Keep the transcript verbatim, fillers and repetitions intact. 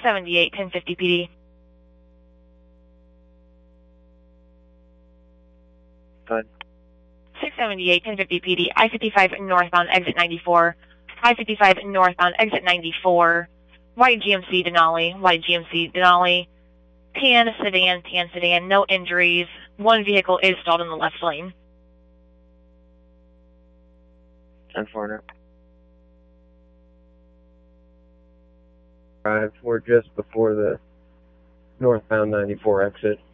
seventy-eight, ten fifty P D. Fine. six seventy-eight, ten fifty P D, I fifty-five northbound, exit ninety-four. I fifty-five northbound, exit ninety-four. White G M C Denali, white G M C Denali. Tan sedan, tan sedan, no injuries. One vehicle is stalled in the left lane. ten four now. Drive, we're just before the northbound ninety-four exit.